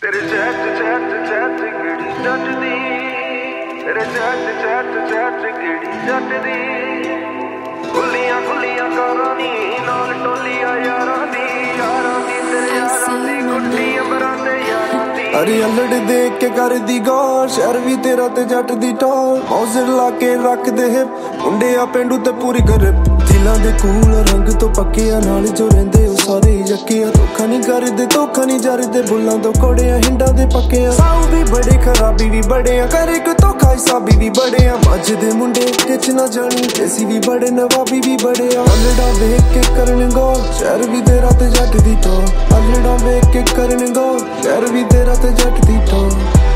तेरे chat chat chat किड़ी जट दी, तेरे चैट चैट चैट किड़ी जट दी, खुलियां खुलियां कारां नी नाल टोलियां यारां दी तेरे यारां दी गुड्डी अंबरां ते यारां दी। अरे अलड़ देख के कर दी गौर, शहर भी तेरा ते जट दी टौर, मौजर ला के रख दे हिप, मुंडे आ पेंडू ते पूरी गरिप, दिलां दे कूल रंग तो पक्के आ, नाल जो रहिंदे ओ सारे यक्के आ, धोखा नहीं करदे धोखा नहीं जरदे, बुल्लां तो कोड़े आ हिंडा दे पक्के आ, साऊ भी बड़े खराबी भी बड़े आ, करे कोई धोखा हिसाबी भी बड़े आ, मज दे मुंडे किच ना जानी, देसी भी बड़े नवाबी भी बड़े आ, अलड़ा वेख के करन गौर, शहर भी तेरा ते जट दी टौर, अलड़ा वेख के करन गौर, शहर भी तेरा ते जट दी टौर।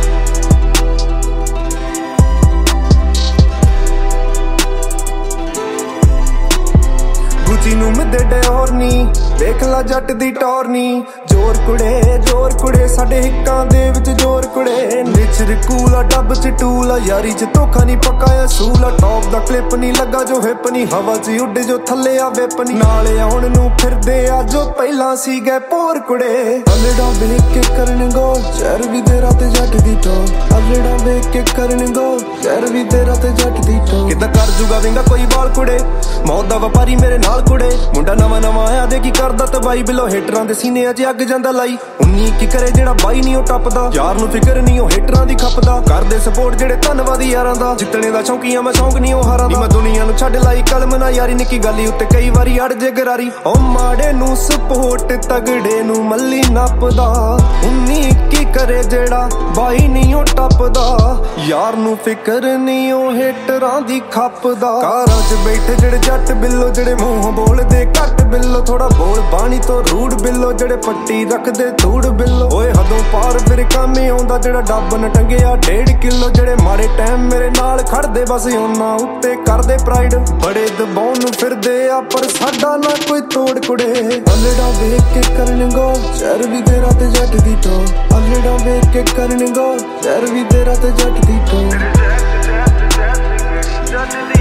ਨੂੰ ਮਿੱਦੇ ਡਿਓਰ ਨੀ ਵੇਖ ਲਾ ਜੱਟ ਦੀ ਟੌਰ ਨੀ, ਜੋਰ ਕੁੜੇ ਸਾਡੇ ਹਿੱਕਾਂ ਦੇ ਵਿੱਚ ਜੋਰ ਕੁੜੇ, ਨੇਚਰ ਕੂਲ ਆ ਡੱਬ ਚ ਟੂਲ ਆ, ਯਾਰੀ ਚ ਧੋਖਾ ਨਹੀਂ ਪੱਕਾ ਅਸੂਲ ਆ, ਟੌਪ ਦਾ ਕਲਿੱਪ ਨਹੀਂ ਲੱਗਾ ਜੋ ਹਿੱਪ ਨਹੀਂ, ਹਵਾ ਚ ਉੱਡੇ ਜੋ ਥੱਲੇ ਆ ਵਿਪ ਨਹੀਂ, ਨਾਲ ਆਉਣ ਨੂੰ ਫਿਰਦੇ ਆ ਜੋ ਪਹਿਲਾਂ ਸੀ ਗਏ ਪੋਰ ਕੁੜੇ, ਅਲੜਾ ਵੇਖ ਕੇ ਕਰਨ ਗੌਰ, ਸ਼ਹਿਰ ਵੀ ਤੇਰਾ ਤੇ ਜੱਟ ਦੀ ਟੌਰ, ਅਲੜਾ ਵੇਖ ਕੇ ਕਰਨ ਗੌਰ, ਸ਼ਹਿਰ ਵੀ ਤੇਰਾ ਤੇ ਜੱਟ ਦੀ ਟੌਰ। ਕਿੱਦਾਂ ਕਰ ਜੂਗਾ ਵਿੰਗਾ ਕੋਈ ਬਾਲ ਕੁੜੇ, ਮੌਤ ਦਾ ਵਪਾਰੀ ਮੇਰੇ ਨਾਲ ਕੁੜੇ, ਮੁੰਡਾ ਨਵਾਂ ਆਇਆ ਦੇ ਕੀ ਕਰਦਾ ਤਬਾਈ, ਬਿਲੋ ਹੇਟਰਾਂ ਦੇ ਸੀਨੇ ਅਜੇ ਅੱਗ ਜਾਂਦਾ ਲਾਈ, 19 ਕੀ ਕਰੇ ਜਿਹੜਾ ਬਾਈ ਨਹੀਂ ਉਹ ਟੱਪਦਾ, ਯਾਰ ਨੂੰ ਫਿਕਰ ਨਹੀਂ ਉਹ ਹੇਟਰਾਂ ਦੀ ਖੱਪਦਾ, ਕਰਦੇ ਸਪੋਰਟ ਜਿਹੜੇ ਧੰਨਵਾਦੀ ਯਾਰਾਂ ਦਾ, ਜਿੱਤਣੇ ਦਾ ਸ਼ੌਂਕੀਆਂ ਮੈਂ ਸ਼ੌਂਕ ਨਹੀਂ ਉਹ ਹਾਰਾਂ ਦਾ, ਮੈਂ ਦੁਨੀਆ ਨੂੰ ਛੱਡ ਲਾਈ ਕਲਮ ਨਾ ਯਾਰੀ, ਨਿੱਕੀ ਗਾਲੀ ਉੱਤੇ ਕਈ ਵਾਰੀ ਅੜ ਜੇ ਗਰਾਰੀ, ਉਹ ਮਾੜੇ ਨੂੰ ਸਪੋਰਟ ਤਗੜੇ ਨੂੰ ਮੱਲੀ ਨੱਪਦਾ, 19 ਕੀ ਕਰੇ ਜਿਹੜਾ ਬਾਈ ਨਹੀਂ ਉਹ ਟੱਪਦਾ, ਯਾਰ ਨੂੰ ਫਿਕਰ ਨਹੀਂ ਉਹ ਹੇਟਰਾਂ ਦੀ ਖੱਪਦਾ, ਕਾਰਾਂ 'ਚ ਬੈਠੇ ਜਿਹੜੇ ਜੱਟ ਬਿੱਲੋ, ਜਿਹੜੇ ਮੂੰਹ ਬੋਲਦੇ ਘੱਟ ਬਿੱਲੋ, ਥੋੜਾ ਬੋਲ ਬਾਣੀ ਤੋਂ ਰੂੜ ਬਿੱਲੋ, ਜਿਹੜੇ ਪੱਟੀ ਰੱਖਦੇ ਧੂੜ ਬਿੱਲੋ, ਓਏ ਹਦੋਂ ਪਾਰ ਫਿਰ ਕੰਮ ਆਉਂਦਾ, ਜਿਹੜਾ ਡੱਬ ਨ ਟੰਗਿਆ 1.5 ਕਿਲੋ, ਜਿਹੜੇ ਮਾੜੇ ਟਾਈਮ ਮੇਰੇ ਨਾਲ ਖੜਦੇ ਬਸ ਉਹਨਾਂ ਉੱਤੇ ਕਰਦੇ ਪ੍ਰਾਈਡ, ਬੜੇ ਦਬਾਉਣ ਨੂੰ ਫਿਰਦੇ ਆ ਪਰ ਸਾਡਾ ਨਾ ਕੋਈ ਤੋੜ ਕੁੜੇ, ਅਲੜਾ ਵੇਖ ਕੇ ਕਰਨ ਗੌਰ, ਸ਼ਹਿਰ ਵੀ ਤੇਰਾ ਤੇ ਜੱਟ ਦੀ ਟੌਰ, ਅਲੜਾ ਵੇਖ ਕੇ ਕਰਨ ਗੌਰ, ਸ਼ਹਿਰ ਵੀ ਤੇਰਾ ਤੇ ਜੱਟ ਦੀ ਟੌਰ।